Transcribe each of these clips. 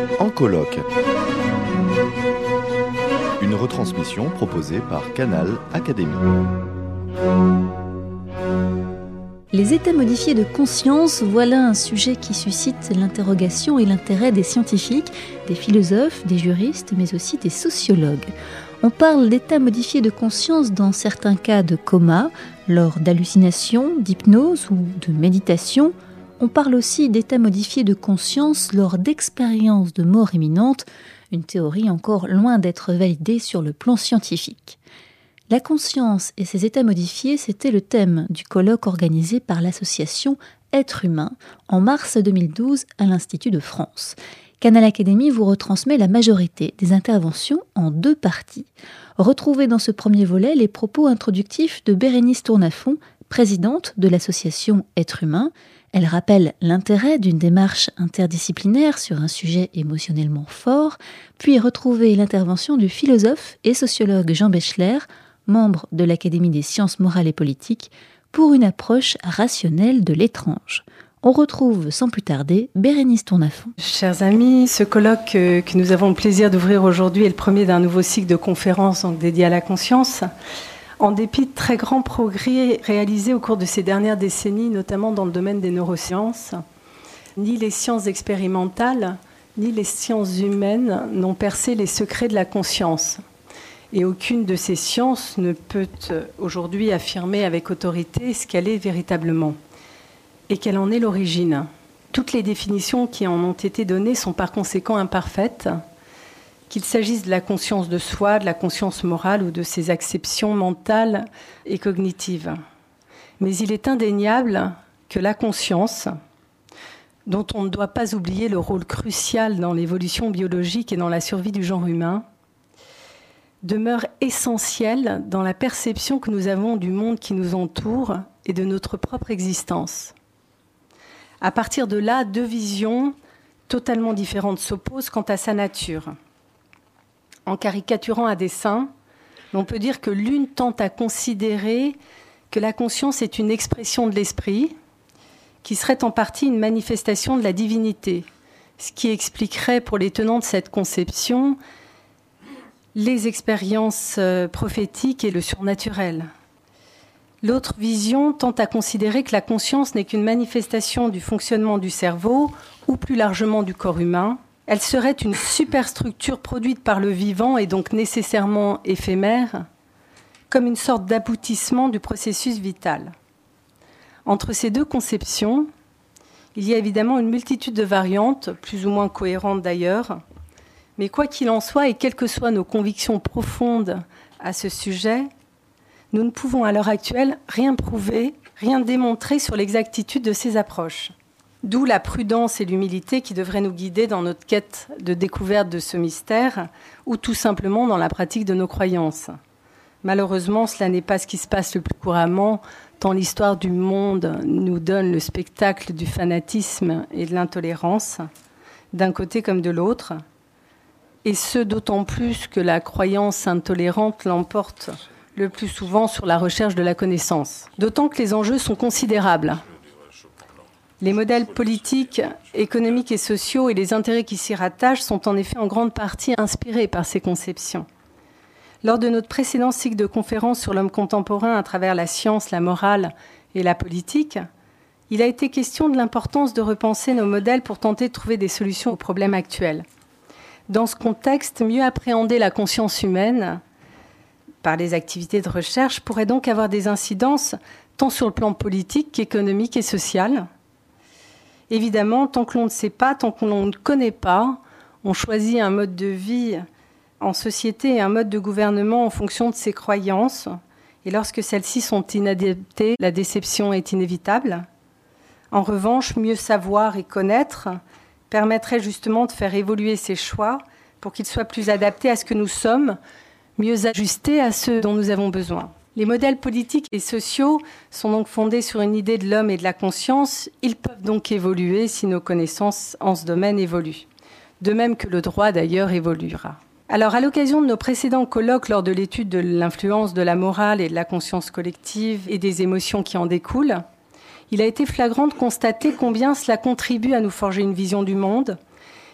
En colloque. Une retransmission proposée par Canal Académie. Les états modifiés de conscience, voilà un sujet qui suscite l'interrogation et l'intérêt des scientifiques, des philosophes, des juristes, mais aussi des sociologues. On parle d'états modifiés de conscience dans certains cas de coma, lors d'hallucinations, d'hypnose ou de méditation. On parle aussi d'états modifiés de conscience lors d'expériences de mort imminente, une théorie encore loin d'être validée sur le plan scientifique. La conscience et ses états modifiés, c'était le thème du colloque organisé par l'association Être Humain en mars 2012 à l'Institut de France. Canal Académie vous retransmet la majorité des interventions en 2 parties. Retrouvez dans ce premier volet les propos introductifs de Bérénice Tournafont, présidente de l'association Être Humain. Elle rappelle l'intérêt d'une démarche interdisciplinaire sur un sujet émotionnellement fort, puis retrouvez l'intervention du philosophe et sociologue Jean Bechler, membre de l'Académie des sciences morales et politiques, pour une approche rationnelle de l'étrange. On retrouve sans plus tarder Bérénice Tournafont. Chers amis, ce colloque que nous avons le plaisir d'ouvrir aujourd'hui est le premier d'un nouveau cycle de conférences dédié à la conscience. En dépit de très grands progrès réalisés au cours de ces dernières décennies, notamment dans le domaine des neurosciences, ni les sciences expérimentales, ni les sciences humaines n'ont percé les secrets de la conscience. Et aucune de ces sciences ne peut aujourd'hui affirmer avec autorité ce qu'elle est véritablement et quelle en est l'origine. Toutes les définitions qui en ont été données sont par conséquent imparfaites, qu'il s'agisse de la conscience de soi, de la conscience morale ou de ses acceptions mentales et cognitives. Mais il est indéniable que la conscience, dont on ne doit pas oublier le rôle crucial dans l'évolution biologique et dans la survie du genre humain, demeure essentielle dans la perception que nous avons du monde qui nous entoure et de notre propre existence. À partir de là, 2 visions totalement différentes s'opposent quant à sa nature. En caricaturant à dessein, on peut dire que l'une tente à considérer que la conscience est une expression de l'esprit, qui serait en partie une manifestation de la divinité, ce qui expliquerait pour les tenants de cette conception les expériences prophétiques et le surnaturel. L'autre vision tente à considérer que la conscience n'est qu'une manifestation du fonctionnement du cerveau, ou plus largement du corps humain. Elle serait une superstructure produite par le vivant et donc nécessairement éphémère, comme une sorte d'aboutissement du processus vital. Entre ces 2 conceptions, il y a évidemment une multitude de variantes, plus ou moins cohérentes d'ailleurs, mais quoi qu'il en soit, et quelles que soient nos convictions profondes à ce sujet, nous ne pouvons à l'heure actuelle rien prouver, rien démontrer sur l'exactitude de ces approches. D'où la prudence et l'humilité qui devraient nous guider dans notre quête de découverte de ce mystère, ou tout simplement dans la pratique de nos croyances. Malheureusement, cela n'est pas ce qui se passe le plus couramment, tant l'histoire du monde nous donne le spectacle du fanatisme et de l'intolérance, d'un côté comme de l'autre, et ce d'autant plus que la croyance intolérante l'emporte le plus souvent sur la recherche de la connaissance. D'autant que les enjeux sont considérables. Les modèles politiques, économiques et sociaux et les intérêts qui s'y rattachent sont en effet en grande partie inspirés par ces conceptions. Lors de notre précédent cycle de conférences sur l'homme contemporain à travers la science, la morale et la politique, il a été question de l'importance de repenser nos modèles pour tenter de trouver des solutions aux problèmes actuels. Dans ce contexte, mieux appréhender la conscience humaine par les activités de recherche pourrait donc avoir des incidences tant sur le plan politique qu'économique et social. Évidemment, tant que l'on ne sait pas, tant que l'on ne connaît pas, on choisit un mode de vie en société et un mode de gouvernement en fonction de ses croyances. Et lorsque celles-ci sont inadaptées, la déception est inévitable. En revanche, mieux savoir et connaître permettrait justement de faire évoluer ces choix pour qu'ils soient plus adaptés à ce que nous sommes, mieux ajustés à ceux dont nous avons besoin. Les modèles politiques et sociaux sont donc fondés sur une idée de l'homme et de la conscience. Ils peuvent donc évoluer si nos connaissances en ce domaine évoluent. De même que le droit d'ailleurs évoluera. Alors, à l'occasion de nos précédents colloques lors de l'étude de l'influence de la morale et de la conscience collective et des émotions qui en découlent, il a été flagrant de constater combien cela contribue à nous forger une vision du monde,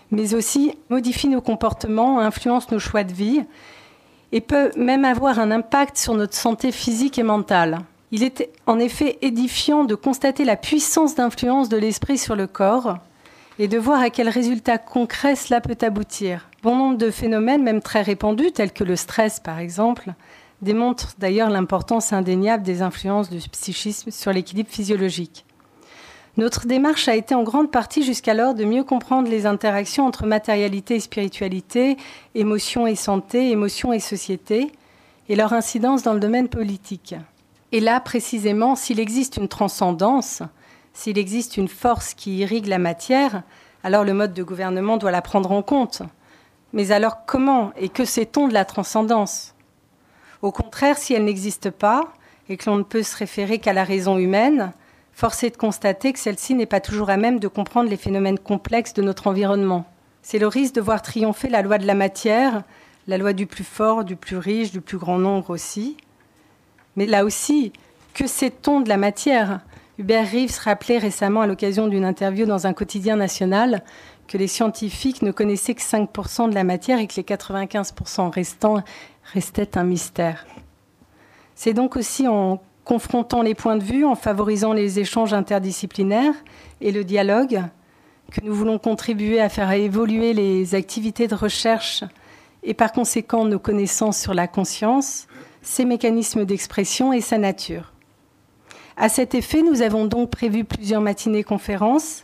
mais aussi modifie nos comportements, influence nos choix de vie et peut même avoir un impact sur notre santé physique et mentale. Il est en effet édifiant de constater la puissance d'influence de l'esprit sur le corps et de voir à quels résultats concrets cela peut aboutir. Bon nombre de phénomènes, même très répandus, tels que le stress par exemple, démontrent d'ailleurs l'importance indéniable des influences du psychisme sur l'équilibre physiologique. Notre démarche a été en grande partie jusqu'alors de mieux comprendre les interactions entre matérialité et spiritualité, émotion et santé, émotion et société, et leur incidence dans le domaine politique. Et là, précisément, s'il existe une transcendance, s'il existe une force qui irrigue la matière, alors le mode de gouvernement doit la prendre en compte. Mais alors comment et que sait-on de la transcendance ? Au contraire, si elle n'existe pas et que l'on ne peut se référer qu'à la raison humaine, force est de constater que celle-ci n'est pas toujours à même de comprendre les phénomènes complexes de notre environnement. C'est le risque de voir triompher la loi de la matière, la loi du plus fort, du plus riche, du plus grand nombre aussi. Mais là aussi, que sait-on de la matière ? Hubert Reeves rappelait récemment à l'occasion d'une interview dans un quotidien national que les scientifiques ne connaissaient que 5% de la matière et que les 95% restants restaient un mystère. C'est donc aussi en confrontant les points de vue, en favorisant les échanges interdisciplinaires et le dialogue, que nous voulons contribuer à faire évoluer les activités de recherche et par conséquent nos connaissances sur la conscience, ses mécanismes d'expression et sa nature. À cet effet, nous avons donc prévu plusieurs matinées-conférences,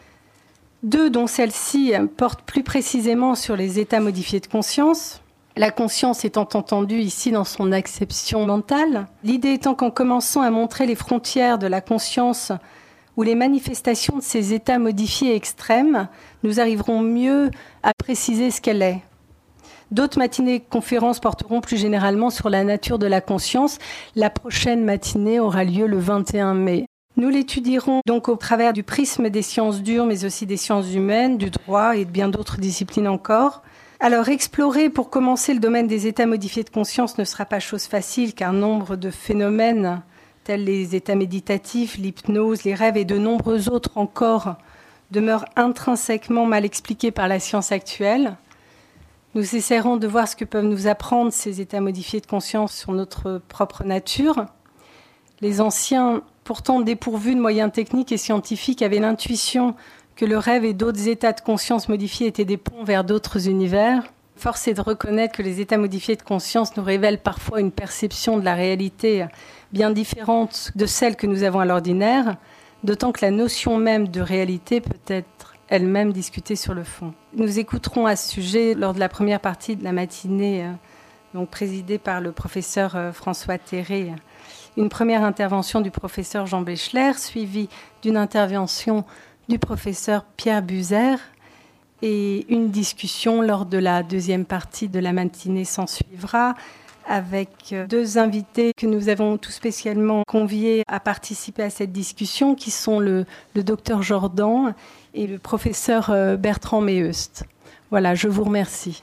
2 dont celle-ci porte plus précisément sur les états modifiés de conscience, la conscience étant entendue ici dans son acception mentale. L'idée étant qu'en commençant à montrer les frontières de la conscience ou les manifestations de ces états modifiés extrêmes, nous arriverons mieux à préciser ce qu'elle est. D'autres matinées-conférences porteront plus généralement sur la nature de la conscience. La prochaine matinée aura lieu le 21 mai. Nous l'étudierons donc au travers du prisme des sciences dures, mais aussi des sciences humaines, du droit et de bien d'autres disciplines encore. Alors, explorer pour commencer le domaine des états modifiés de conscience ne sera pas chose facile, car nombre de phénomènes, tels les états méditatifs, l'hypnose, les rêves et de nombreux autres encore, demeurent intrinsèquement mal expliqués par la science actuelle. Nous essaierons de voir ce que peuvent nous apprendre ces états modifiés de conscience sur notre propre nature. Les anciens, pourtant dépourvus de moyens techniques et scientifiques, avaient l'intuition que le rêve et d'autres états de conscience modifiés étaient des ponts vers d'autres univers. Force est de reconnaître que les états modifiés de conscience nous révèlent parfois une perception de la réalité bien différente de celle que nous avons à l'ordinaire, d'autant que la notion même de réalité peut être elle-même discutée sur le fond. Nous écouterons à ce sujet, lors de la première partie de la matinée, donc présidée par le professeur François Terré, une première intervention du professeur Jean Béchler, suivie d'une intervention du professeur Pierre Buzer, et une discussion lors de la deuxième partie de la matinée s'en suivra, avec 2 invités que nous avons tout spécialement conviés à participer à cette discussion, qui sont le docteur Jordan et le professeur Bertrand Meheust. Voilà, je vous remercie.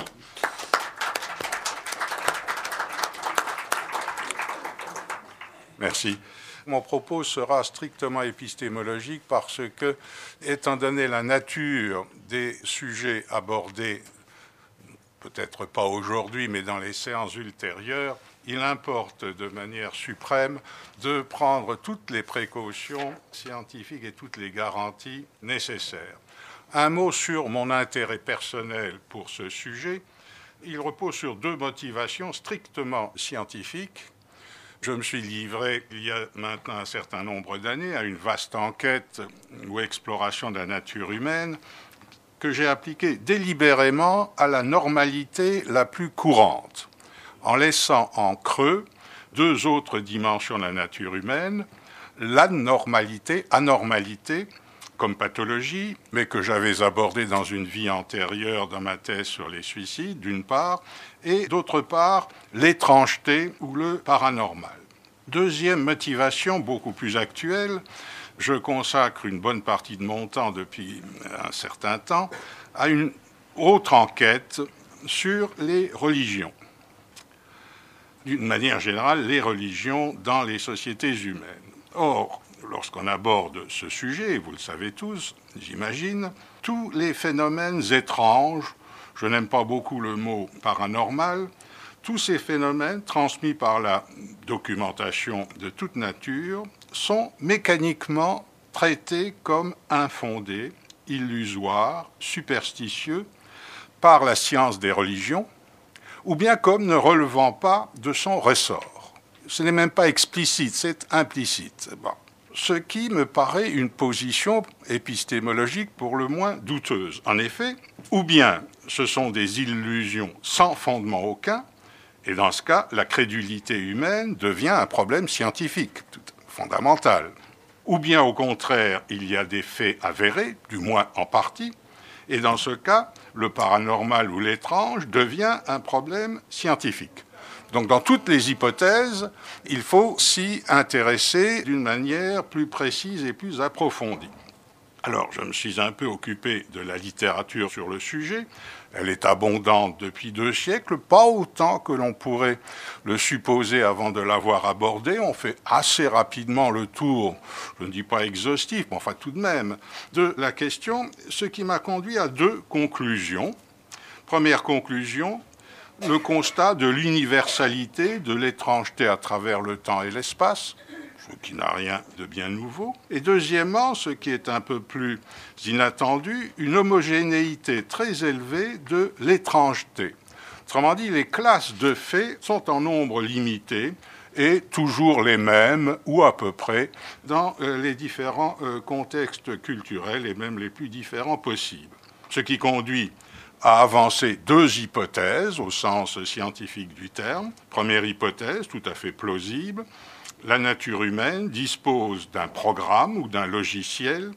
Merci. Mon propos sera strictement épistémologique parce que, étant donné la nature des sujets abordés, peut-être pas aujourd'hui, mais dans les séances ultérieures, il importe de manière suprême de prendre toutes les précautions scientifiques et toutes les garanties nécessaires. Un mot sur mon intérêt personnel pour ce sujet. Il repose sur 2 motivations strictement scientifiques. Je me suis livré, il y a maintenant un certain nombre d'années, à une vaste enquête ou exploration de la nature humaine que j'ai appliquée délibérément à la normalité la plus courante, en laissant en creux 2 autres dimensions de la nature humaine, l'anormalité, anormalité, comme pathologie, mais que j'avais abordée dans une vie antérieure dans ma thèse sur les suicides, d'une part, et d'autre part, l'étrangeté ou le paranormal. Deuxième motivation, beaucoup plus actuelle, je consacre une bonne partie de mon temps depuis un certain temps à une autre enquête sur les religions. D'une manière générale, les religions dans les sociétés humaines. Or, lorsqu'on aborde ce sujet, vous le savez tous, j'imagine, tous les phénomènes étranges, je n'aime pas beaucoup le mot paranormal, tous ces phénomènes transmis par la documentation de toute nature sont mécaniquement traités comme infondés, illusoires, superstitieux par la science des religions, ou bien comme ne relevant pas de son ressort. Ce n'est même pas explicite, c'est implicite. Bon. Ce qui me paraît une position épistémologique pour le moins douteuse. En effet, ou bien ce sont des illusions sans fondement aucun, et dans ce cas, la crédulité humaine devient un problème scientifique, fondamental. Ou bien au contraire, il y a des faits avérés, du moins en partie, et dans ce cas, le paranormal ou l'étrange devient un problème scientifique. Donc dans toutes les hypothèses, il faut s'y intéresser d'une manière plus précise et plus approfondie. Alors, je me suis un peu occupé de la littérature sur le sujet. Elle est abondante depuis 2 siècles, pas autant que l'on pourrait le supposer avant de l'avoir abordée. On fait assez rapidement le tour, je ne dis pas exhaustif, mais enfin tout de même, de la question, ce qui m'a conduit à 2 conclusions. Première conclusion, le constat de l'universalité, de l'étrangeté à travers le temps et l'espace, ce qui n'a rien de bien nouveau. Et deuxièmement, ce qui est un peu plus inattendu, une homogénéité très élevée de l'étrangeté. Autrement dit, les classes de faits sont en nombre limité et toujours les mêmes, ou à peu près, dans les différents contextes culturels et même les plus différents possibles. Ce qui conduit à avancer 2 hypothèses au sens scientifique du terme. Première hypothèse, tout à fait plausible, la nature humaine dispose d'un programme ou d'un logiciel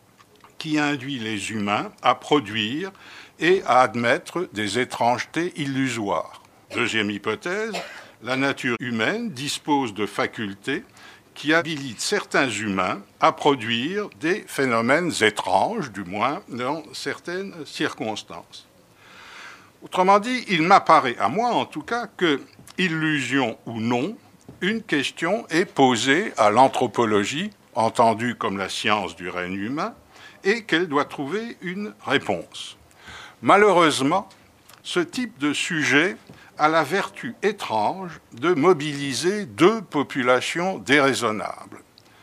qui induit les humains à produire et à admettre des étrangetés illusoires. Deuxième hypothèse, la nature humaine dispose de facultés qui habilitent certains humains à produire des phénomènes étranges, du moins dans certaines circonstances. Autrement dit, il m'apparaît, à moi en tout cas, que, illusion ou non, une question est posée à l'anthropologie, entendue comme la science du règne humain, et qu'elle doit trouver une réponse. Malheureusement, ce type de sujet a la vertu étrange de mobiliser 2 populations déraisonnables.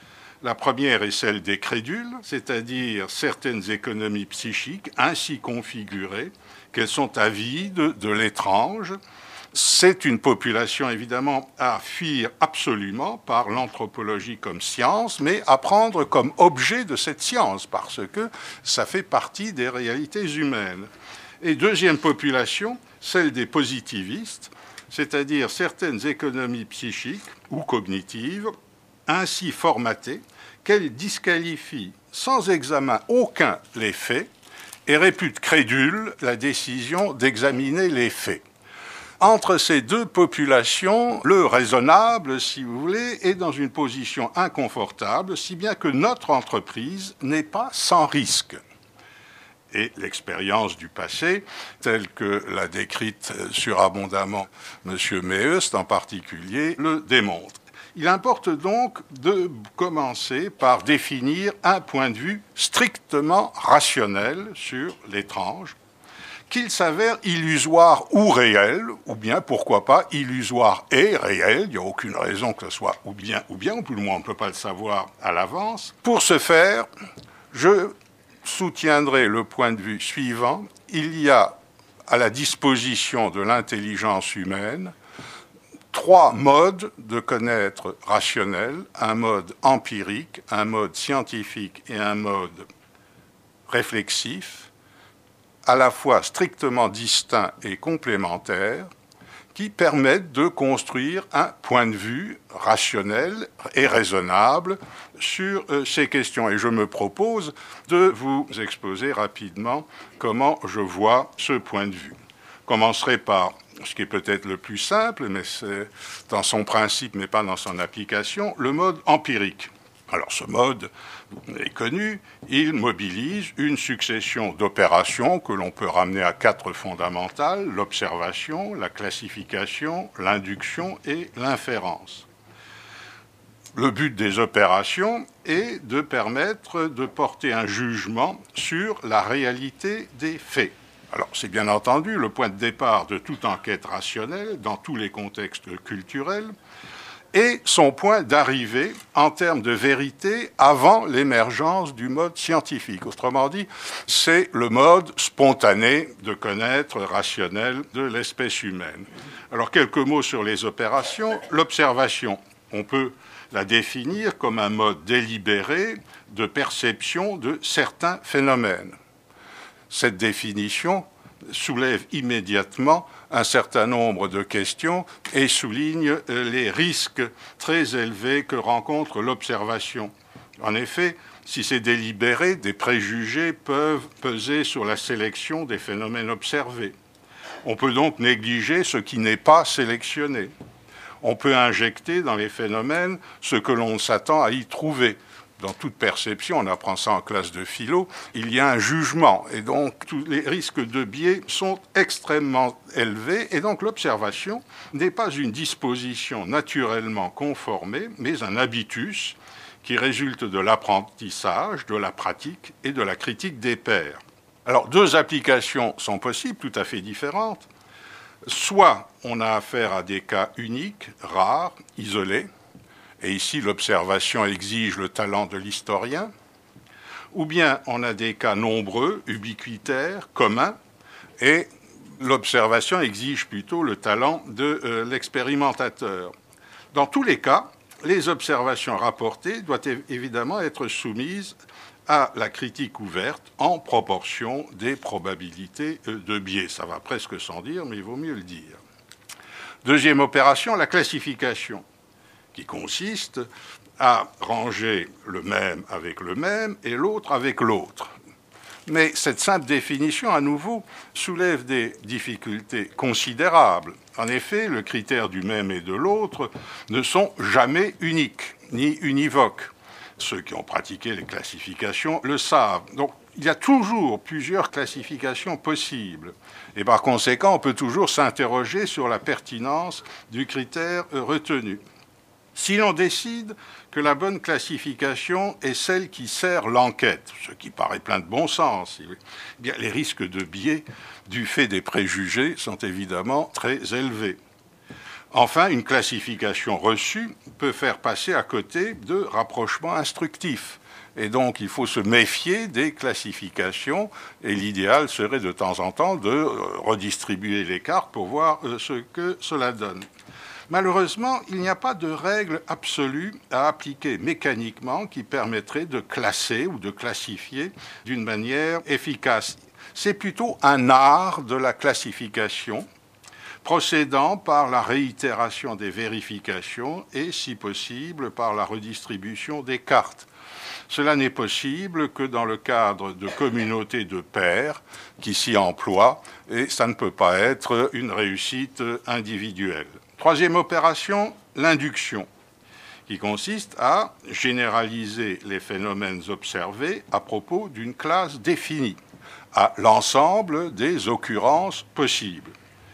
La première est celle des crédules, c'est-à-dire certaines économies psychiques ainsi configurées qu'elles sont avides de l'étrange. C'est une population, évidemment, à fuir absolument par l'anthropologie comme science, mais à prendre comme objet de cette science, parce que ça fait partie des réalités humaines. Et deuxième population, celle des positivistes, c'est-à-dire certaines économies psychiques ou cognitives, ainsi formatées, qu'elles disqualifient sans examen aucun les faits et réputent crédule la décision d'examiner les faits. Entre ces 2 populations, le raisonnable, si vous voulez, est dans une position inconfortable, si bien que notre entreprise n'est pas sans risque. Et l'expérience du passé, telle que l'a décrite surabondamment M. Meust en particulier, le démontre. Il importe donc de commencer par définir un point de vue strictement rationnel sur l'étrange, qu'il s'avère illusoire ou réel, ou bien, pourquoi pas, illusoire et réel. Il n'y a aucune raison que ce soit ou bien, ou tout le monde ne peut pas le savoir à l'avance. Pour ce faire, je soutiendrai le point de vue suivant. Il y a à la disposition de l'intelligence humaine 3 modes de connaître rationnel, un mode empirique, un mode scientifique et un mode réflexif, à la fois strictement distincts et complémentaires, qui permettent de construire un point de vue rationnel et raisonnable sur ces questions. Et je me propose de vous exposer rapidement comment je vois ce point de vue. Je commencerai par ce qui est peut-être le plus simple, mais c'est dans son principe, mais pas dans son application, le mode empirique. Alors ce mode est connu, il mobilise une succession d'opérations que l'on peut ramener à 4 fondamentales, l'observation, la classification, l'induction et l'inférence. Le but des opérations est de permettre de porter un jugement sur la réalité des faits. Alors, c'est bien entendu le point de départ de toute enquête rationnelle dans tous les contextes culturels et son point d'arrivée en termes de vérité avant l'émergence du mode scientifique. Autrement dit, c'est le mode spontané de connaître rationnel de l'espèce humaine. Alors, quelques mots sur les opérations. L'observation, on peut la définir comme un mode délibéré de perception de certains phénomènes. Cette définition soulève immédiatement un certain nombre de questions et souligne les risques très élevés que rencontre l'observation. En effet, si c'est délibéré, des préjugés peuvent peser sur la sélection des phénomènes observés. On peut donc négliger ce qui n'est pas sélectionné. On peut injecter dans les phénomènes ce que l'on s'attend à y trouver. Dans toute perception, on apprend ça en classe de philo, il y a un jugement. Et donc, tous les risques de biais sont extrêmement élevés. Et donc, l'observation n'est pas une disposition naturellement conformée, mais un habitus qui résulte de l'apprentissage, de la pratique et de la critique des pairs. Alors, deux applications sont possibles, tout à fait différentes. Soit on a affaire à des cas uniques, rares, isolés, et ici l'observation exige le talent de l'historien, ou bien on a des cas nombreux, ubiquitaires, communs, et l'observation exige plutôt le talent de l'expérimentateur. Dans tous les cas, les observations rapportées doivent évidemment être soumises à la critique ouverte en proportion des probabilités de biais. Ça va presque sans dire, mais il vaut mieux le dire. Deuxième opération, la classification, qui consiste à ranger le même avec le même et l'autre avec l'autre. Mais cette simple définition, à nouveau, soulève des difficultés considérables. En effet, le critère du même et de l'autre ne sont jamais uniques, ni univoques. Ceux qui ont pratiqué les classifications le savent. Donc, il y a toujours plusieurs classifications possibles. Et par conséquent, on peut toujours s'interroger sur la pertinence du critère retenu. Si l'on décide que la bonne classification est celle qui sert l'enquête, ce qui paraît plein de bon sens, eh bien, les risques de biais du fait des préjugés sont évidemment très élevés. Enfin, une classification reçue peut faire passer à côté de rapprochements instructifs. Et donc, il faut se méfier des classifications. Et l'idéal serait de temps en temps de redistribuer les cartes pour voir ce que cela donne. Malheureusement, il n'y a pas de règle absolue à appliquer mécaniquement qui permettrait de classer ou de classifier d'une manière efficace. C'est plutôt un art de la classification, procédant par la réitération des vérifications et, si possible, par la redistribution des cartes. Cela n'est possible que dans le cadre de communautés de pairs qui s'y emploient, et ça ne peut pas être une réussite individuelle. Troisième opération, l'induction, qui consiste à généraliser les phénomènes observés à propos d'une classe définie, à l'ensemble des occurrences possibles.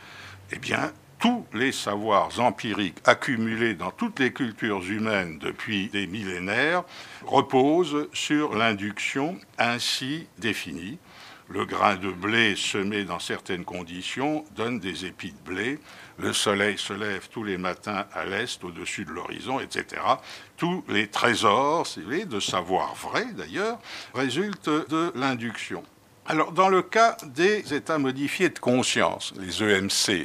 Eh bien, tous les savoirs empiriques accumulés dans toutes les cultures humaines depuis des millénaires reposent sur l'induction ainsi définie. Le grain de blé semé dans certaines conditions donne des épis de blé. Le soleil se lève tous les matins à l'est, au-dessus de l'horizon, etc. Tous les trésors, de savoir vrai d'ailleurs, résultent de l'induction. Alors, dans le cas des états modifiés de conscience, les EMC,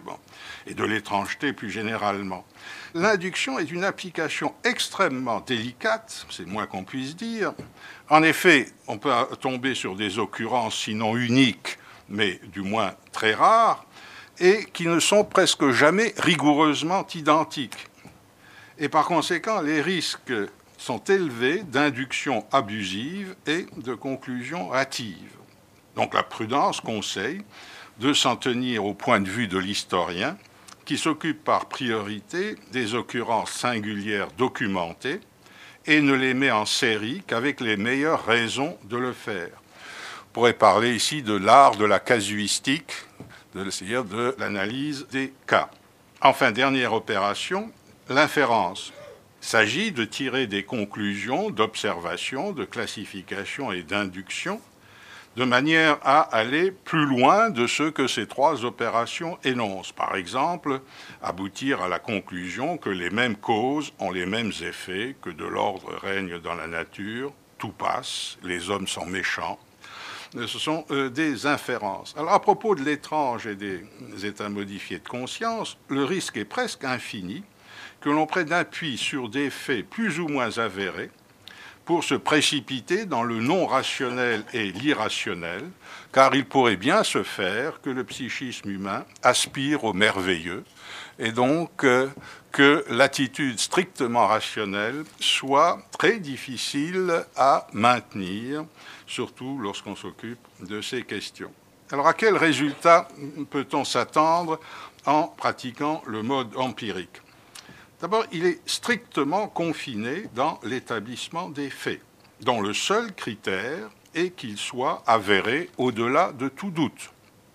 et de l'étrangeté plus généralement, l'induction est une application extrêmement délicate, c'est le moins qu'on puisse dire. En effet, on peut tomber sur des occurrences sinon uniques, mais du moins très rares, et qui ne sont presque jamais rigoureusement identiques. Et par conséquent, les risques sont élevés d'induction abusive et de conclusion hâtive. Donc la prudence conseille de s'en tenir au point de vue de l'historien qui s'occupe par priorité des occurrences singulières documentées et ne les met en série qu'avec les meilleures raisons de le faire. On pourrait parler ici de l'art de la casuistique, c'est-à-dire de l'analyse des cas. Enfin, dernière opération, l'inférence. s'agit de tirer des conclusions, d'observations, de classifications et d'inductions, de manière à aller plus loin de ce que ces trois opérations énoncent. Par exemple, aboutir à la conclusion que les mêmes causes ont les mêmes effets, que de l'ordre règne dans la nature, tout passe, les hommes sont méchants. Ce sont des inférences. Alors, à propos de l'étrange et des états modifiés de conscience, le risque est presque infini que l'on prenne appui sur des faits plus ou moins avérés pour se précipiter dans le non-rationnel et l'irrationnel, car il pourrait bien se faire que le psychisme humain aspire au merveilleux, et donc que l'attitude strictement rationnelle soit très difficile à maintenir, surtout lorsqu'on s'occupe de ces questions. Alors à quel résultat peut-on s'attendre en pratiquant le mode empirique ? D'abord, il est strictement confiné dans l'établissement des faits, dont le seul critère est qu'ils soient avérés au-delà de tout doute.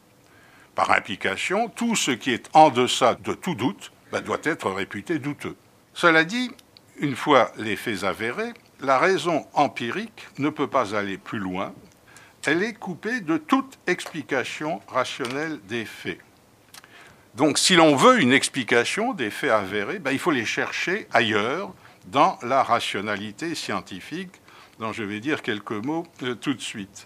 Par implication, tout ce qui est en deçà de tout doute doit être réputé douteux. Cela dit, une fois les faits avérés, la raison empirique ne peut pas aller plus loin. Elle est coupée de toute explication rationnelle des faits. Donc, si l'on veut une explication des faits avérés, il faut les chercher ailleurs, dans la rationalité scientifique, dont je vais dire quelques mots tout de suite.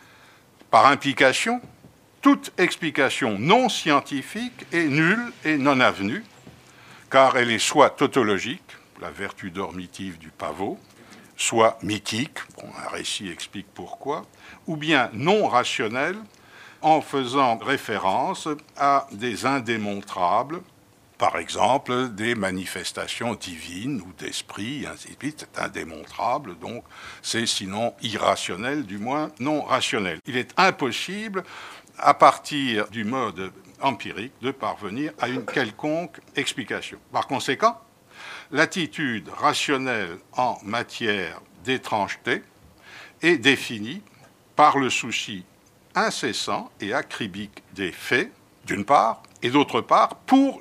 Par implication, toute explication non scientifique est nulle et non avenue, car elle est soit tautologique, la vertu dormitive du pavot, soit mythique, un récit explique pourquoi, ou bien non rationnelle, en faisant référence à des indémontrables, par exemple des manifestations divines ou d'esprit, ainsi de suite. C'est indémontrable, donc c'est sinon irrationnel, du moins non rationnel. Il est impossible, à partir du mode empirique, de parvenir à une quelconque explication. Par conséquent, l'attitude rationnelle en matière d'étrangeté est définie par le souci incessant et acribique des faits, d'une part, et d'autre part, pour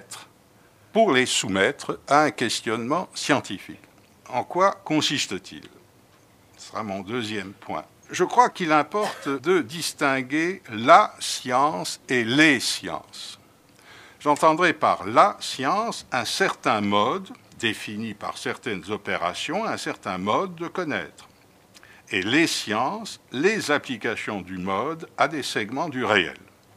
les soumettre à un questionnement scientifique. En quoi consiste-t-il ? Ce sera mon deuxième point. Je crois qu'il importe de distinguer la science et les sciences. J'entendrai par la science un certain mode, défini par certaines opérations, un certain mode de connaître. Et les sciences, les applications du mode à des segments du réel.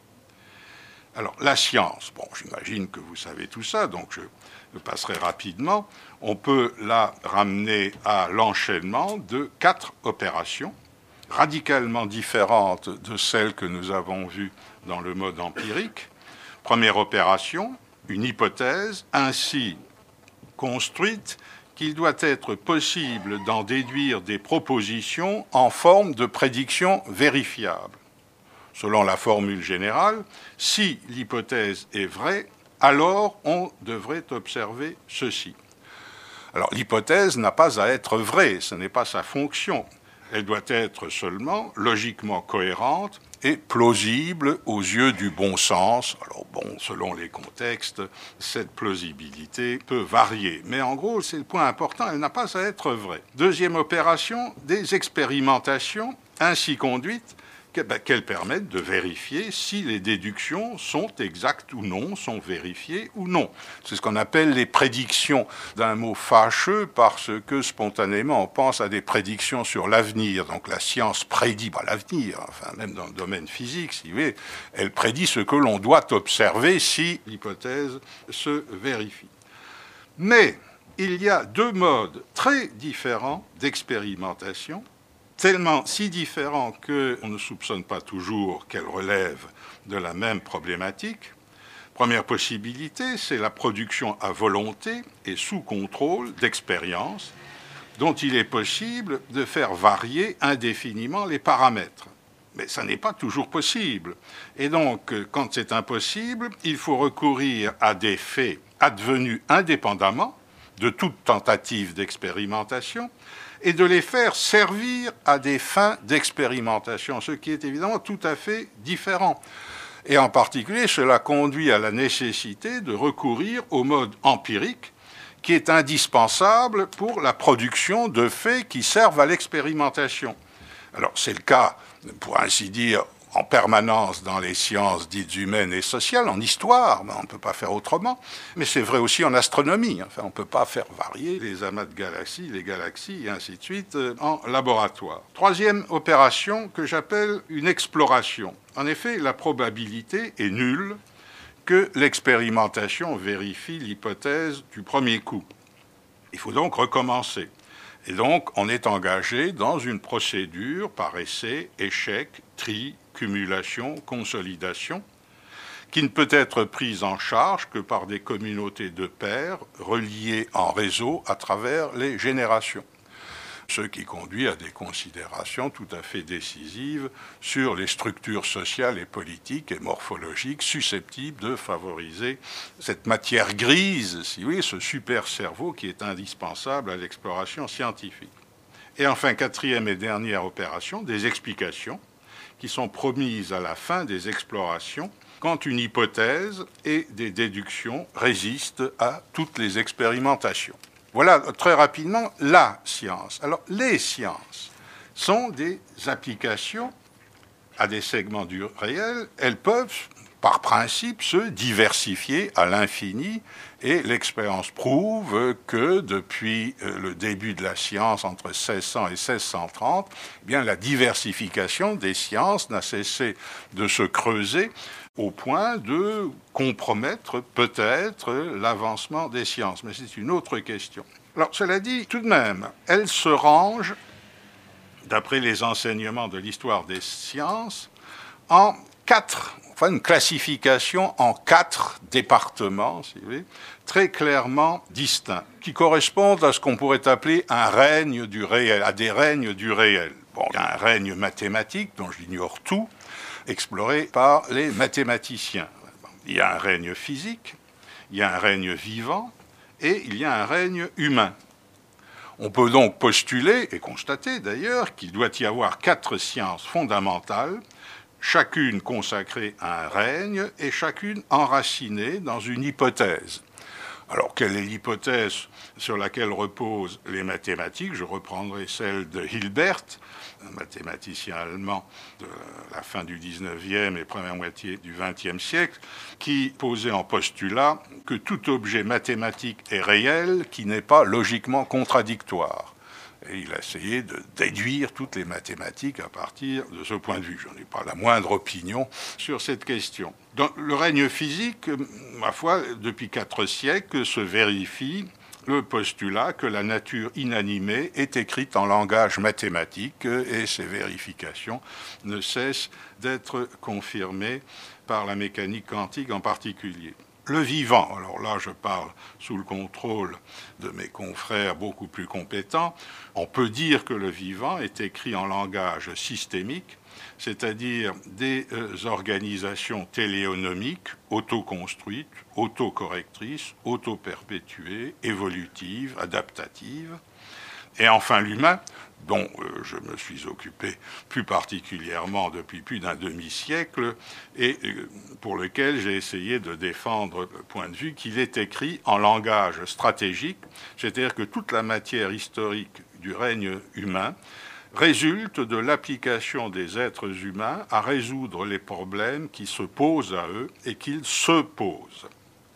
Alors, la science, j'imagine que vous savez tout ça, donc je passerai rapidement. On peut la ramener à l'enchaînement de 4 opérations, radicalement différentes de celles que nous avons vues dans le mode empirique. Première opération, une hypothèse ainsi construite qu'il doit être possible d'en déduire des propositions en forme de prédiction vérifiable. Selon la formule générale, si l'hypothèse est vraie, alors on devrait observer ceci. Alors l'hypothèse n'a pas à être vraie, ce n'est pas sa fonction. Elle doit être seulement logiquement cohérente et plausible aux yeux du bon sens. Alors selon les contextes, cette plausibilité peut varier. Mais en gros, c'est le point important, elle n'a pas à être vraie. Deuxième opération, des expérimentations ainsi conduites qu'elles permettent de vérifier si les déductions sont exactes ou non, sont vérifiées ou non. C'est ce qu'on appelle les prédictions, d'un mot fâcheux parce que spontanément on pense à des prédictions sur l'avenir. Donc la science prédit l'avenir, même dans le domaine physique, si vous voulez, elle prédit ce que l'on doit observer si l'hypothèse se vérifie. Mais il y a 2 modes très différents d'expérimentation, tellement si différents qu'on ne soupçonne pas toujours qu'elles relèvent de la même problématique. Première possibilité, c'est la production à volonté et sous contrôle d'expériences dont il est possible de faire varier indéfiniment les paramètres. Mais ça n'est pas toujours possible. Et donc, quand c'est impossible, il faut recourir à des faits advenus indépendamment de toute tentative d'expérimentation, et de les faire servir à des fins d'expérimentation, ce qui est évidemment tout à fait différent. Et en particulier, cela conduit à la nécessité de recourir au mode empirique, qui est indispensable pour la production de faits qui servent à l'expérimentation. Alors c'est le cas, pour ainsi dire, en permanence dans les sciences dites humaines et sociales, en histoire, on ne peut pas faire autrement, mais c'est vrai aussi en astronomie. Enfin, on ne peut pas faire varier les amas de galaxies, les galaxies, et ainsi de suite, en laboratoire. Troisième opération que j'appelle une exploration. En effet, la probabilité est nulle que l'expérimentation vérifie l'hypothèse du premier coup. Il faut donc recommencer. Et donc, on est engagé dans une procédure par essai, échec, tri, cumulation, consolidation, qui ne peut être prise en charge que par des communautés de pairs reliées en réseau à travers les générations. Ce qui conduit à des considérations tout à fait décisives sur les structures sociales et politiques et morphologiques susceptibles de favoriser cette matière grise, si vous voulez, ce super cerveau qui est indispensable à l'exploration scientifique. Et enfin, quatrième et dernière opération, des explications qui sont promises à la fin des explorations quand une hypothèse et des déductions résistent à toutes les expérimentations. Voilà très rapidement la science. Alors, les sciences sont des applications à des segments du réel. Elles peuvent, par principe, se diversifier à l'infini et l'expérience prouve que depuis le début de la science, entre 1600 et 1630, eh bien, la diversification des sciences n'a cessé de se creuser au point de compromettre peut-être l'avancement des sciences. Mais c'est une autre question. Alors, cela dit, tout de même, elle se range, d'après les enseignements de l'histoire des sciences, en une classification en 4 départements, si vous voulez, très clairement distincts, qui correspondent à ce qu'on pourrait appeler un règne du réel, à des règnes du réel. Bon, il y a un règne mathématique, dont j'ignore tout, exploré par les mathématiciens. Il y a un règne physique, il y a un règne vivant, et il y a un règne humain. On peut donc postuler, et constater d'ailleurs, qu'il doit y avoir 4 sciences fondamentales, chacune consacrée à un règne et chacune enracinée dans une hypothèse. Alors, quelle est l'hypothèse sur laquelle reposent les mathématiques ? Je reprendrai celle de Hilbert, un mathématicien allemand de la fin du XIXe et première moitié du XXe siècle, qui posait en postulat que tout objet mathématique est réel qui n'est pas logiquement contradictoire. Et il a essayé de déduire toutes les mathématiques à partir de ce point de vue. Je n'en ai pas la moindre opinion sur cette question. Dans le règne physique, ma foi, depuis 4 siècles, se vérifie le postulat que la nature inanimée est écrite en langage mathématique et ces vérifications ne cessent d'être confirmées par la mécanique quantique en particulier. Le vivant, alors là je parle sous le contrôle de mes confrères beaucoup plus compétents, on peut dire que le vivant est écrit en langage systémique, c'est-à-dire des organisations téléonomiques, autoconstruites, autocorrectrices, autoperpétuées, évolutives, adaptatives. Et enfin l'humain, dont je me suis occupé plus particulièrement depuis plus d'un demi-siècle et pour lequel j'ai essayé de défendre le point de vue qu'il est écrit en langage stratégique, c'est-à-dire que toute la matière historique du règne humain résulte de l'application des êtres humains à résoudre les problèmes qui se posent à eux et qu'ils se posent.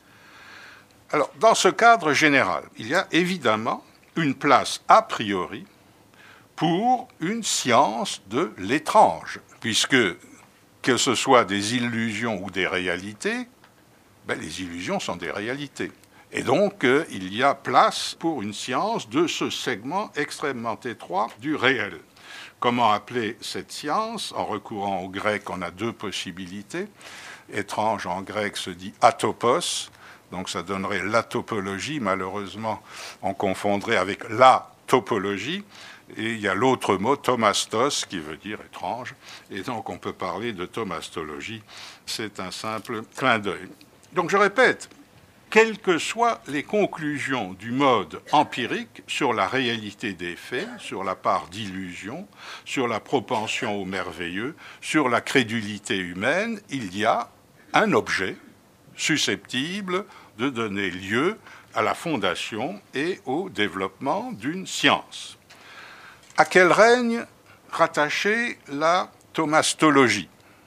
Alors, dans ce cadre général, il y a évidemment une place a priori pour une science de l'étrange, puisque, que ce soit des illusions ou des réalités, les illusions sont des réalités. Et donc, il y a place pour une science de ce segment extrêmement étroit du réel. Comment appeler cette science ? En recourant au grec, on a 2 possibilités. Étrange en grec se dit atopos, donc ça donnerait la topologie. Malheureusement, on confondrait avec la topologie. Et il y a l'autre mot, thomastos, qui veut dire étrange. Et donc, on peut parler de thomastologie. C'est un simple clin d'œil. Donc, je répète, quelles que soient les conclusions du mode empirique sur la réalité des faits, sur la part d'illusion, sur la propension au merveilleux, sur la crédulité humaine, il y a un objet susceptible de donner lieu à la fondation et au développement d'une science. À quel règne rattacher la thomastologie ?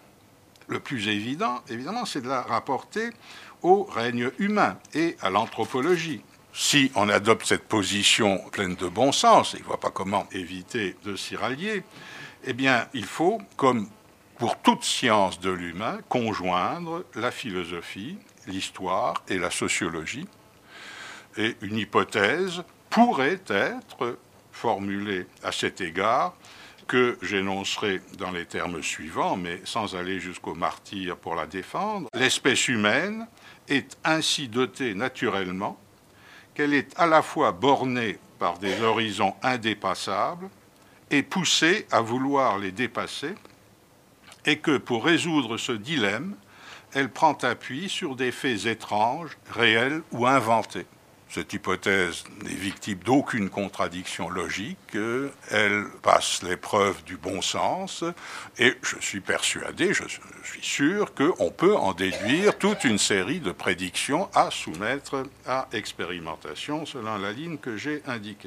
Le plus évident, évidemment, c'est de la rapporter au règne humain et à l'anthropologie. Si on adopte cette position pleine de bon sens, et je ne vois pas comment éviter de s'y rallier, eh bien, il faut, comme pour toute science de l'humain, conjoindre la philosophie, l'histoire et la sociologie. Et une hypothèse pourrait être formulée à cet égard, que j'énoncerai dans les termes suivants, mais sans aller jusqu'au martyre pour la défendre. L'espèce humaine est ainsi dotée naturellement qu'elle est à la fois bornée par des horizons indépassables et poussée à vouloir les dépasser, et que pour résoudre ce dilemme, elle prend appui sur des faits étranges, réels ou inventés. Cette hypothèse n'est victime d'aucune contradiction logique, elle passe l'épreuve du bon sens, et je suis persuadé, je suis sûr qu'on peut en déduire toute une série de prédictions à soumettre à expérimentation selon la ligne que j'ai indiquée.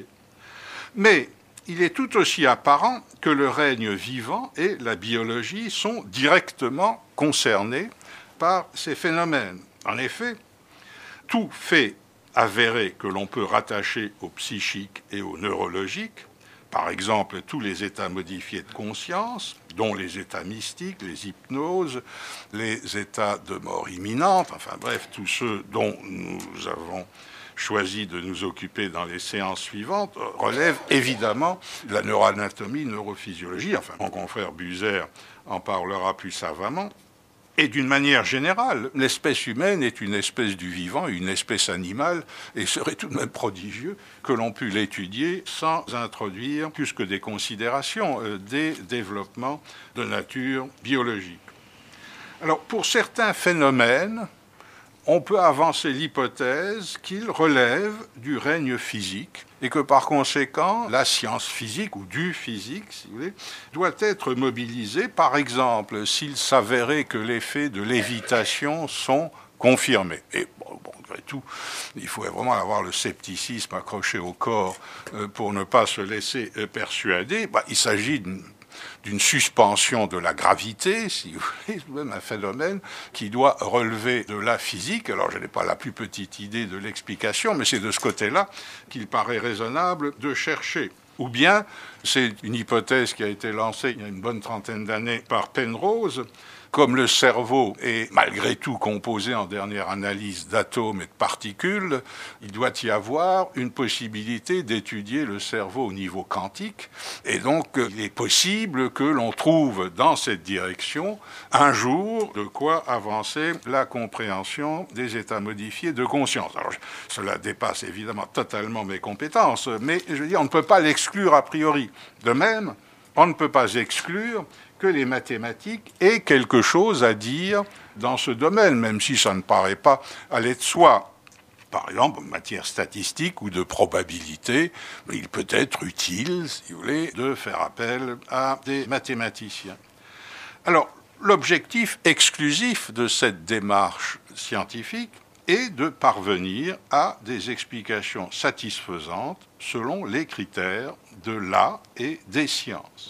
Mais il est tout aussi apparent que le règne vivant et la biologie sont directement concernés par ces phénomènes. En effet, tout fait avéré que l'on peut rattacher au psychique et au neurologique, par exemple tous les états modifiés de conscience, dont les états mystiques, les hypnoses, les états de mort imminente, enfin bref, tous ceux dont nous avons choisi de nous occuper dans les séances suivantes, relèvent évidemment de la neuroanatomie, neurophysiologie, enfin mon confrère Buser en parlera plus savamment. Et d'une manière générale, l'espèce humaine est une espèce du vivant, une espèce animale, et il serait tout de même prodigieux que l'on pût l'étudier sans introduire plus que des considérations, des développements de nature biologique. Alors, pour certains phénomènes, on peut avancer l'hypothèse qu'ils relèvent du règne physique et que par conséquent, la science physique, ou du physique, si vous voulez, doit être mobilisée. Par exemple, s'il s'avérait que les faits de lévitation sont confirmés. Et bon, malgré tout, il faut vraiment avoir le scepticisme accroché au corps pour ne pas se laisser persuader. Il s'agit d'une suspension de la gravité, si vous voulez, c'est même un phénomène qui doit relever de la physique. Alors, je n'ai pas la plus petite idée de l'explication, mais c'est de ce côté-là qu'il paraît raisonnable de chercher. Ou bien, c'est une hypothèse qui a été lancée il y a une bonne trentaine d'années par Penrose. Comme le cerveau est malgré tout composé en dernière analyse d'atomes et de particules, il doit y avoir une possibilité d'étudier le cerveau au niveau quantique. Et donc, il est possible que l'on trouve dans cette direction un jour de quoi avancer la compréhension des états modifiés de conscience. Alors, cela dépasse évidemment totalement mes compétences, mais je veux dire, on ne peut pas l'exclure a priori. De même, on ne peut pas exclure que les mathématiques aient quelque chose à dire dans ce domaine, même si ça ne paraît pas aller de soi. Par exemple, en matière statistique ou de probabilité, il peut être utile, si vous voulez, de faire appel à des mathématiciens. Alors, l'objectif exclusif de cette démarche scientifique est de parvenir à des explications satisfaisantes selon les critères de la et des sciences.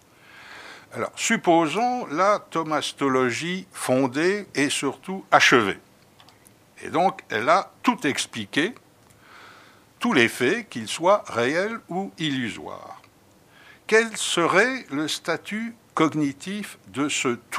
Alors, supposons la thomastologie fondée et surtout achevée. Et donc, elle a tout expliqué, tous les faits, qu'ils soient réels ou illusoires. Quel serait le statut cognitif de ce tout ?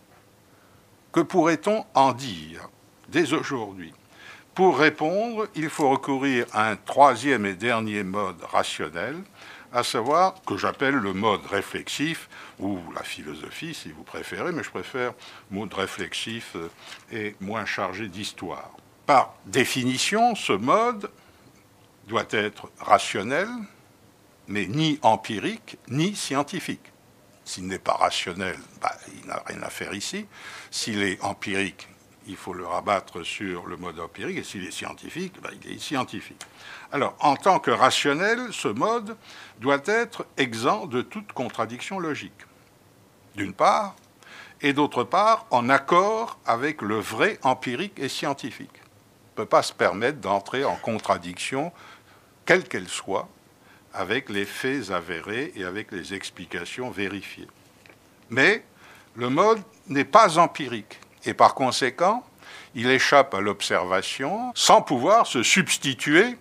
Que pourrait-on en dire dès aujourd'hui ? Pour répondre, il faut recourir à un troisième et dernier mode rationnel, à savoir que j'appelle le mode réflexif, ou la philosophie si vous préférez, mais je préfère le mode réflexif et moins chargé d'histoire. Par définition, ce mode doit être rationnel, mais ni empirique, ni scientifique. S'il n'est pas rationnel, il n'a rien à faire ici. S'il est empirique, il faut le rabattre sur le mode empirique, et s'il est scientifique, il est scientifique. Alors, en tant que rationnel, ce mode doit être exempt de toute contradiction logique, d'une part, et d'autre part, en accord avec le vrai empirique et scientifique. peut pas se permettre d'entrer en contradiction, quelle qu'elle soit, avec les faits avérés et avec les explications vérifiées. Mais le mode n'est pas empirique et par conséquent, il échappe à l'observation sans pouvoir se substituer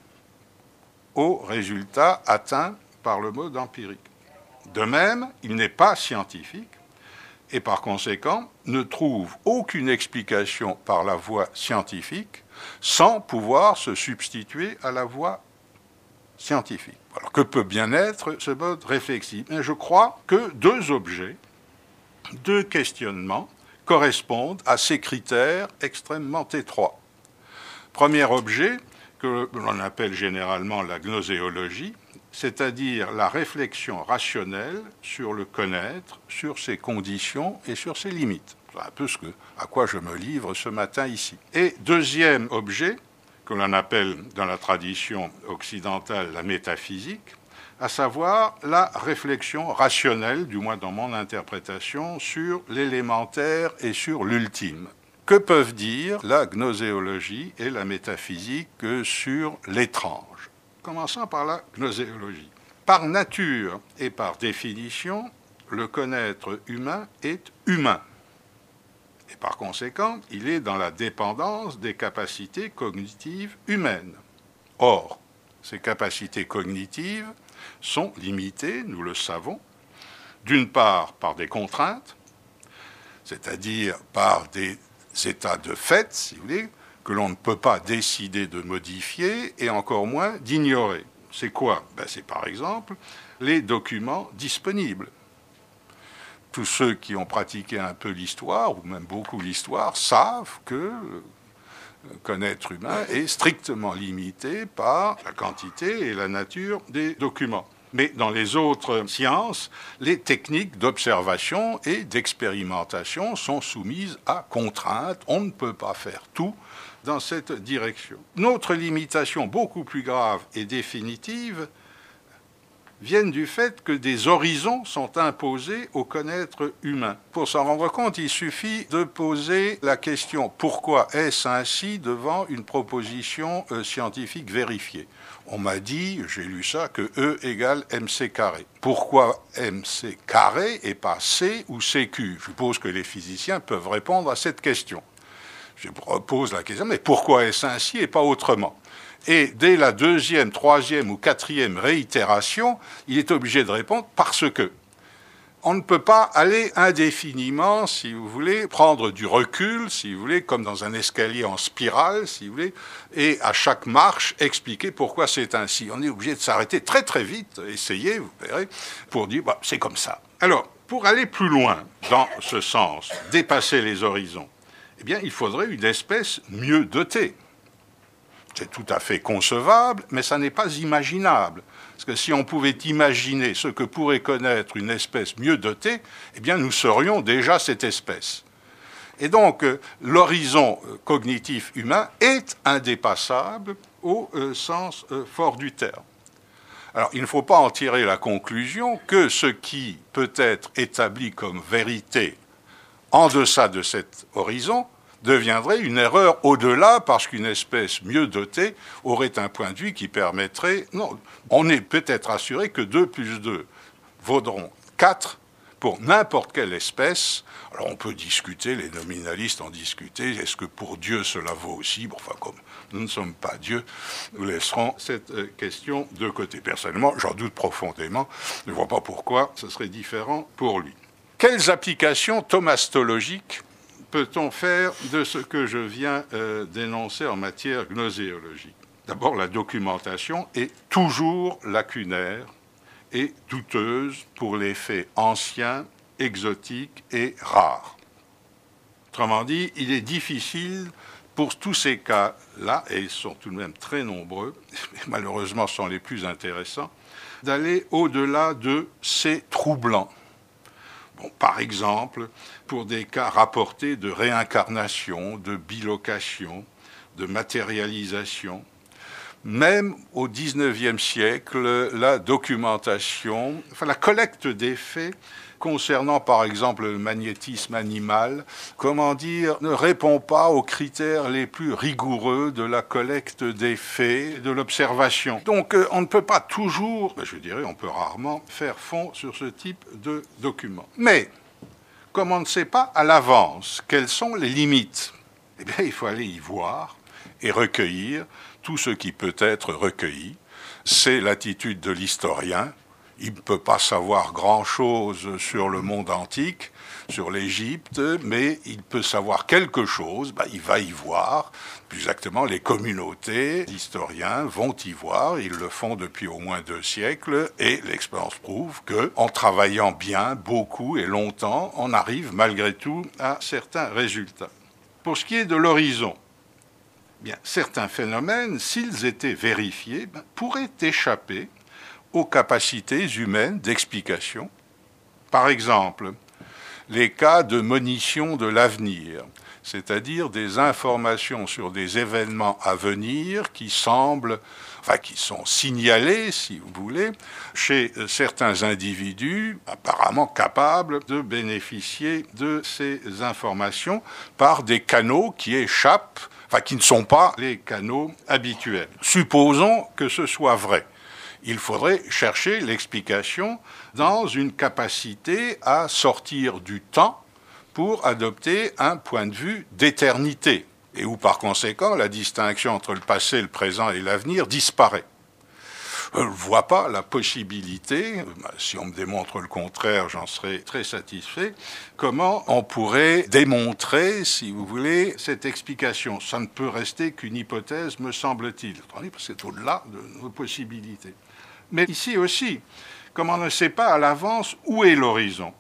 aux résultats atteints par le mode empirique. De même, il n'est pas scientifique et par conséquent ne trouve aucune explication par la voie scientifique sans pouvoir se substituer à la voie scientifique. Alors que peut bien être ce mode réflexif ? Mais je crois que deux objets, deux questionnements correspondent à ces critères extrêmement étroits. Premier objet, que l'on appelle généralement la gnoséologie, c'est-à-dire la réflexion rationnelle sur le connaître, sur ses conditions et sur ses limites. C'est un peu à quoi je me livre ce matin ici. Et deuxième objet, que l'on appelle dans la tradition occidentale la métaphysique, à savoir la réflexion rationnelle, du moins dans mon interprétation, sur l'élémentaire et sur l'ultime. Que peuvent dire la gnoséologie et la métaphysique sur l'étrange ? Commençons par la gnoséologie. Par nature et par définition, le connaître humain est humain. Et par conséquent, il est dans la dépendance des capacités cognitives humaines. Or, ces capacités cognitives sont limitées, nous le savons, d'une part par des contraintes, c'est-à-dire par des états de fait, si vous voulez, que l'on ne peut pas décider de modifier et encore moins d'ignorer. C'est quoi ? C'est par exemple les documents disponibles. Tous ceux qui ont pratiqué un peu l'histoire, ou même beaucoup l'histoire, savent que le connaître humain est strictement limité par la quantité et la nature des documents. Mais dans les autres sciences, les techniques d'observation et d'expérimentation sont soumises à contraintes. On ne peut pas faire tout dans cette direction. Notre limitation beaucoup plus grave et définitive vient du fait que des horizons sont imposés au connaître humain. Pour s'en rendre compte, il suffit de poser la question « Pourquoi est-ce ainsi ?» devant une proposition scientifique vérifiée. On m'a dit, j'ai lu ça, que E égale mc carré. Pourquoi mc carré et pas c ou cq ? Je suppose que les physiciens peuvent répondre à cette question. Je repose la question, mais pourquoi est-ce ainsi et pas autrement ? Et dès la deuxième, troisième ou quatrième réitération, il est obligé de répondre parce que. On ne peut pas aller indéfiniment, si vous voulez, prendre du recul, si vous voulez, comme dans un escalier en spirale, si vous voulez, et à chaque marche expliquer pourquoi c'est ainsi. On est obligé de s'arrêter très très vite, essayez, vous verrez, pour dire c'est comme ça. Alors, pour aller plus loin dans ce sens, dépasser les horizons, eh bien, il faudrait une espèce mieux dotée. C'est tout à fait concevable, mais ça n'est pas imaginable. Parce que si on pouvait imaginer ce que pourrait connaître une espèce mieux dotée, eh bien nous serions déjà cette espèce. Et donc, l'horizon cognitif humain est indépassable au sens fort du terme. Alors, il ne faut pas en tirer la conclusion que ce qui peut être établi comme vérité en deçà de cet horizon deviendrait une erreur au-delà parce qu'une espèce mieux dotée aurait un point de vue qui permettrait... Non, on est peut-être assuré que 2 plus 2 vaudront 4 pour n'importe quelle espèce. Alors on peut discuter, les nominalistes en discuter, est-ce que pour Dieu cela vaut aussi ? Comme nous ne sommes pas Dieu, nous laisserons cette question de côté. Personnellement, j'en doute profondément, je ne vois pas pourquoi ce serait différent pour lui. Quelles applications thomastologiques peut-on faire de ce que je viens d'énoncer en matière gnoséologique ? D'abord, la documentation est toujours lacunaire et douteuse pour les faits anciens, exotiques et rares. Autrement dit, il est difficile pour tous ces cas-là, et ils sont tout de même très nombreux, et malheureusement ce sont les plus intéressants, d'aller au-delà de ces troublants. Par exemple, pour des cas rapportés de réincarnation, de bilocation, de matérialisation. Même au XIXe siècle, la documentation, la collecte des faits concernant par exemple le magnétisme animal, ne répond pas aux critères les plus rigoureux de la collecte des faits, de l'observation. Donc on ne peut pas toujours, on peut rarement faire fond sur ce type de document. Mais, comme on ne sait pas à l'avance quelles sont les limites, il faut aller y voir et recueillir tout ce qui peut être recueilli. C'est l'attitude de l'historien. Il ne peut pas savoir grand-chose sur le monde antique, sur l'Égypte, mais il peut savoir quelque chose, il va y voir. Plus exactement, les communautés d'historiens vont y voir, ils le font depuis au moins 2 siècles, et l'expérience prouve qu'en travaillant bien, beaucoup et longtemps, on arrive malgré tout à certains résultats. Pour ce qui est de l'horizon, certains phénomènes, s'ils étaient vérifiés, pourraient échapper aux capacités humaines d'explication. Par exemple, les cas de monition de l'avenir, c'est-à-dire des informations sur des événements à venir qui sont signalés, si vous voulez, chez certains individus apparemment capables de bénéficier de ces informations par des canaux qui échappent, qui ne sont pas les canaux habituels. Supposons que ce soit vrai. Il faudrait chercher l'explication dans une capacité à sortir du temps pour adopter un point de vue d'éternité, et où par conséquent la distinction entre le passé, le présent et l'avenir disparaît. Je ne vois pas la possibilité, si on me démontre le contraire, j'en serais très satisfait, comment on pourrait démontrer, si vous voulez, cette explication. Ça ne peut rester qu'une hypothèse, me semble-t-il, parce que c'est au-delà de nos possibilités. Mais ici aussi, comme on ne sait pas à l'avance où est l'horizon,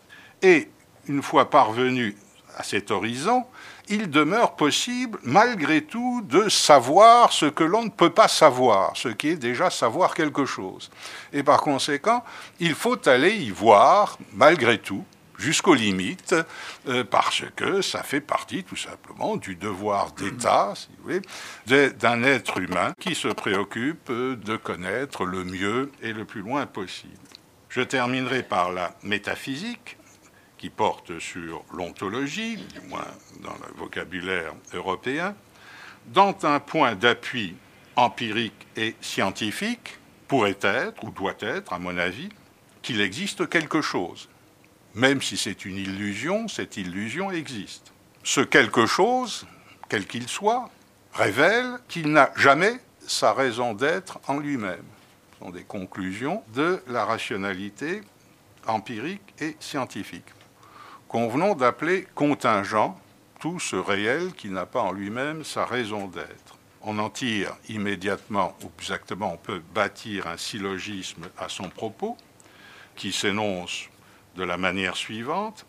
et une fois parvenu à cet horizon, il demeure possible, malgré tout, de savoir ce que l'on ne peut pas savoir, ce qui est déjà savoir quelque chose. Et par conséquent, il faut aller y voir, malgré tout, jusqu'aux limites, parce que ça fait partie, tout simplement, du devoir d'État, si vous voulez, d'un être humain qui se préoccupe de connaître le mieux et le plus loin possible. Je terminerai par la métaphysique, qui porte sur l'ontologie, du moins dans le vocabulaire européen, dont un point d'appui empirique et scientifique pourrait être, ou doit être, à mon avis, qu'il existe quelque chose. Même si c'est une illusion, cette illusion existe. Ce quelque chose, quel qu'il soit, révèle qu'il n'a jamais sa raison d'être en lui-même. Ce sont des conclusions de la rationalité empirique et scientifique. Convenons d'appeler contingent tout ce réel qui n'a pas en lui-même sa raison d'être. On en tire immédiatement, ou plus exactement, on peut bâtir un syllogisme à son propos, qui s'énonce de la manière suivante: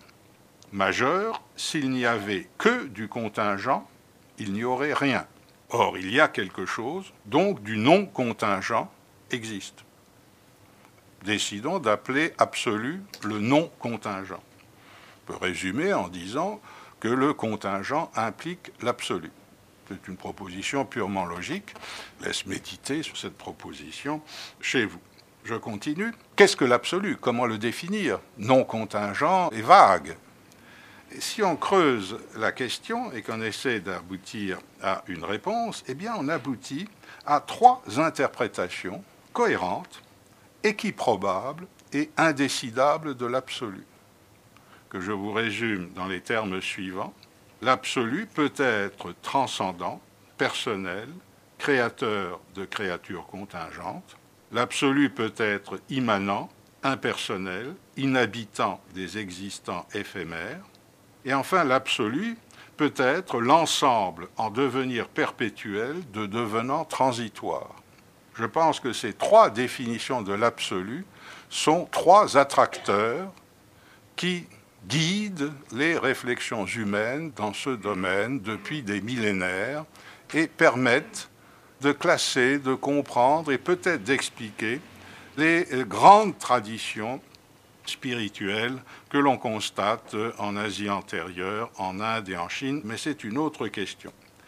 majeur, s'il n'y avait que du contingent, il n'y aurait rien. Or, il y a quelque chose, donc du non-contingent existe. Décidons d'appeler absolu le non-contingent. On peut résumer en disant que le contingent implique l'absolu. C'est une proposition purement logique. Laisse méditer sur cette proposition chez vous. Je continue. Qu'est-ce que l'absolu? Comment le définir? Non contingent et vague. Et si on creuse la question et qu'on essaie d'aboutir à une réponse, on aboutit à 3 interprétations cohérentes, équiprobables et indécidables de l'absolu, que je vous résume dans les termes suivants. L'absolu peut être transcendant, personnel, créateur de créatures contingentes. L'absolu peut être immanent, impersonnel, inhabitant des existants éphémères. Et enfin, l'absolu peut être l'ensemble en devenir perpétuel de devenants transitoires. Je pense que ces 3 définitions de l'absolu sont 3 attracteurs qui guident les réflexions humaines dans ce domaine depuis des millénaires et permettent de classer, de comprendre et peut-être d'expliquer les grandes traditions spirituelles que l'on constate en Asie antérieure, en Inde et en Chine, mais c'est une autre question.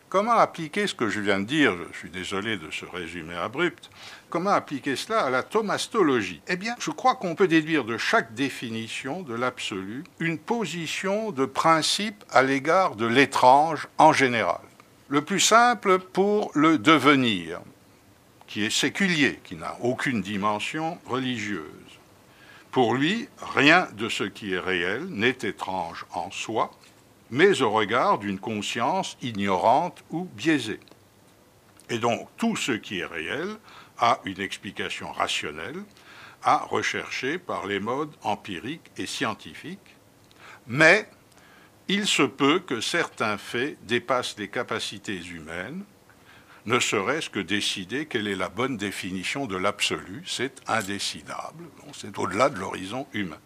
Comment appliquer ce que je viens de dire, je suis désolé de ce résumé abrupt, comment appliquer cela à la thomastologie? Eh bien, je crois qu'on peut déduire de chaque définition de l'absolu une position de principe à l'égard de l'étrange en général. Le plus simple pour le devenir, qui est séculier, qui n'a aucune dimension religieuse. Pour lui, rien de ce qui est réel n'est étrange en soi, mais au regard d'une conscience ignorante ou biaisée. Et donc, tout ce qui est réel a une explication rationnelle à rechercher par les modes empiriques et scientifiques, mais il se peut que certains faits dépassent les capacités humaines, ne serait-ce que décider quelle est la bonne définition de l'absolu, c'est indécidable, c'est au-delà de l'horizon humain.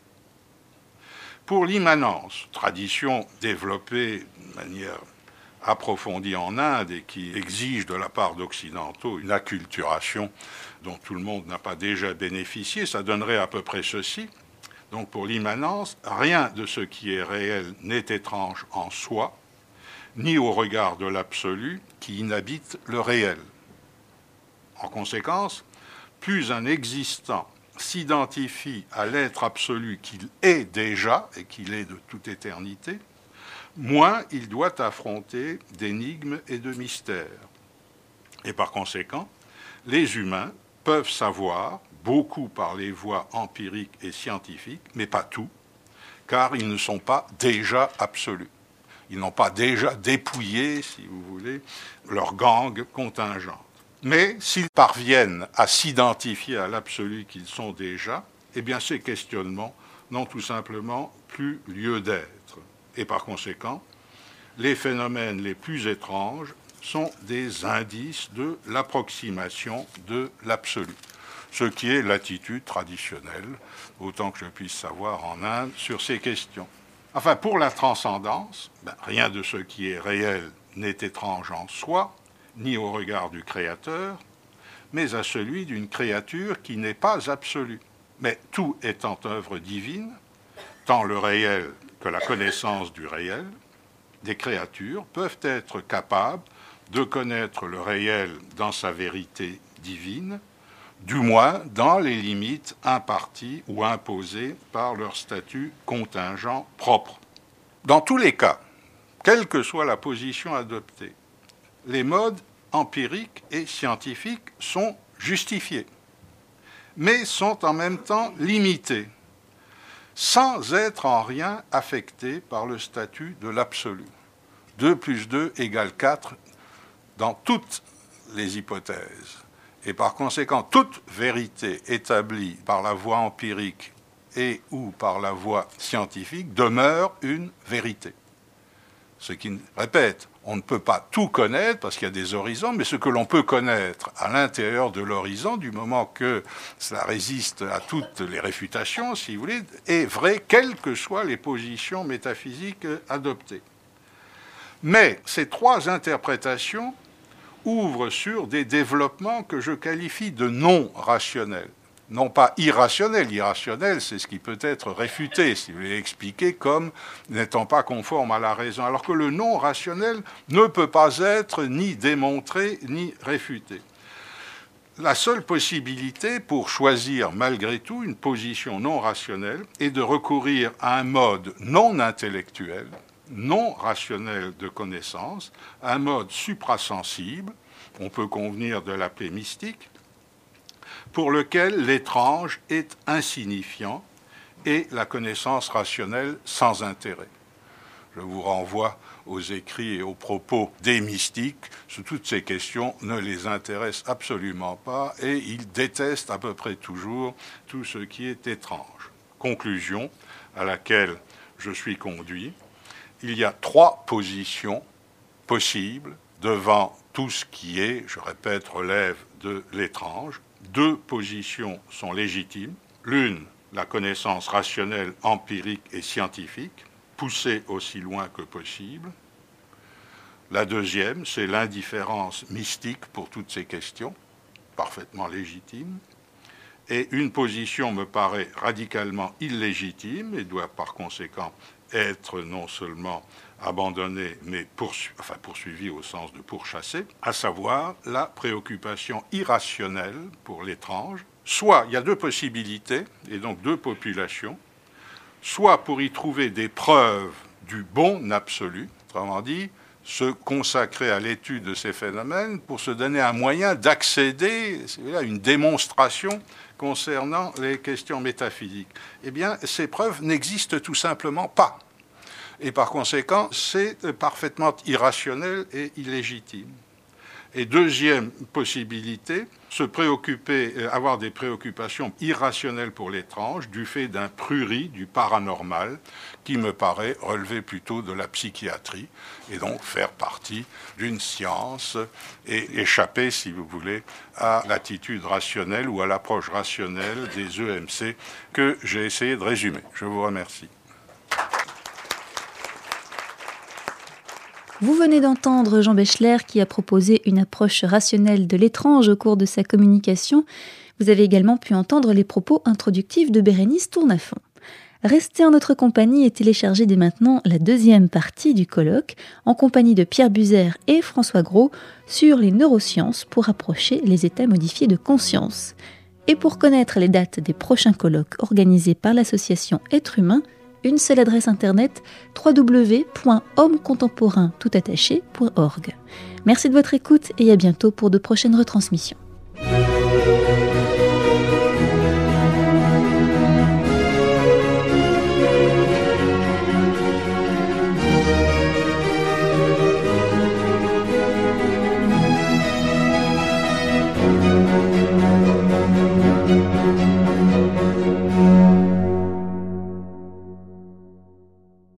Pour l'immanence, tradition développée de manière approfondie en Inde et qui exige de la part d'occidentaux une acculturation dont tout le monde n'a pas déjà bénéficié, ça donnerait à peu près ceci. Donc pour l'immanence, rien de ce qui est réel n'est étrange en soi, ni au regard de l'absolu qui inhabite le réel. En conséquence, plus un existant s'identifie à l'être absolu qu'il est déjà et qu'il est de toute éternité, moins il doit affronter d'énigmes et de mystères. Et par conséquent, les humains peuvent savoir beaucoup par les voies empiriques et scientifiques, mais pas tout, car ils ne sont pas déjà absolus. Ils n'ont pas déjà dépouillé, si vous voulez, leur gangue contingente. Mais s'ils parviennent à s'identifier à l'absolu qu'ils sont déjà, eh bien ces questionnements n'ont tout simplement plus lieu d'être. Et par conséquent, les phénomènes les plus étranges sont des indices de l'approximation de l'absolu, ce qui est l'attitude traditionnelle, autant que je puisse savoir en Inde, sur ces questions. Enfin, pour la transcendance, rien de ce qui est réel n'est étrange en soi, ni au regard du Créateur, mais à celui d'une créature qui n'est pas absolue. Mais tout étant œuvre divine, tant le réel que la connaissance du réel, des créatures peuvent être capables de connaître le réel dans sa vérité divine, du moins dans les limites imparties ou imposées par leur statut contingent propre. Dans tous les cas, quelle que soit la position adoptée, les modes empiriques et scientifiques sont justifiés, mais sont en même temps limités, sans être en rien affectés par le statut de l'absolu. 2 plus 2 égale 4 dans toutes les hypothèses. Et par conséquent, toute vérité établie par la voie empirique et ou par la voie scientifique demeure une vérité. Ce qui, répète, on ne peut pas tout connaître parce qu'il y a des horizons, mais ce que l'on peut connaître à l'intérieur de l'horizon, du moment que cela résiste à toutes les réfutations, si vous voulez, est vrai, quelles que soient les positions métaphysiques adoptées. Mais ces 3 interprétations ouvrent sur des développements que je qualifie de non rationnels. Non pas irrationnel. Irrationnel, c'est ce qui peut être réfuté, si vous voulez, expliqué comme n'étant pas conforme à la raison, alors que le non rationnel ne peut pas être ni démontré ni réfuté. La seule possibilité pour choisir malgré tout une position non rationnelle est de recourir à un mode non intellectuel, non rationnel de connaissance, un mode suprasensible, on peut convenir de l'appeler mystique, pour lequel l'étrange est insignifiant et la connaissance rationnelle sans intérêt. Je vous renvoie aux écrits et aux propos des mystiques. Toutes ces questions ne les intéressent absolument pas et ils détestent à peu près toujours tout ce qui est étrange. Conclusion à laquelle je suis conduit. Il y a 3 positions possibles devant tout ce qui est, je répète, relève de l'étrange. 2 positions sont légitimes. L'une, la connaissance rationnelle, empirique et scientifique, poussée aussi loin que possible. La deuxième, c'est l'indifférence mystique pour toutes ces questions, parfaitement légitime. Et une position me paraît radicalement illégitime et doit par conséquent être non seulement abandonné, mais poursuivi au sens de pourchasser, à savoir la préoccupation irrationnelle pour l'étrange. Soit, il y a deux possibilités, et donc deux populations, soit pour y trouver des preuves du bon absolu, autrement dit, se consacrer à l'étude de ces phénomènes pour se donner un moyen d'accéder à une démonstration concernant les questions métaphysiques. Eh bien, ces preuves n'existent tout simplement pas. Et par conséquent, c'est parfaitement irrationnel et illégitime. Et deuxième possibilité, avoir des préoccupations irrationnelles pour l'étrange du fait d'un prurit, du paranormal, qui me paraît relever plutôt de la psychiatrie, et donc faire partie d'une science et échapper, si vous voulez, à l'attitude rationnelle ou à l'approche rationnelle des EMC que j'ai essayé de résumer. Je vous remercie. Vous venez d'entendre Jean Bechler qui a proposé une approche rationnelle de l'étrange au cours de sa communication. Vous avez également pu entendre les propos introductifs de Bérénice Tournafont. Restez en notre compagnie et téléchargez dès maintenant la deuxième partie du colloque en compagnie de Pierre Buzer et François Gros sur les neurosciences pour approcher les états modifiés de conscience. Et pour connaître les dates des prochains colloques organisés par l'association Être Humain, une seule adresse internet www.hommecontemporaintoutattaché.org. Merci de votre écoute et à bientôt pour de prochaines retransmissions.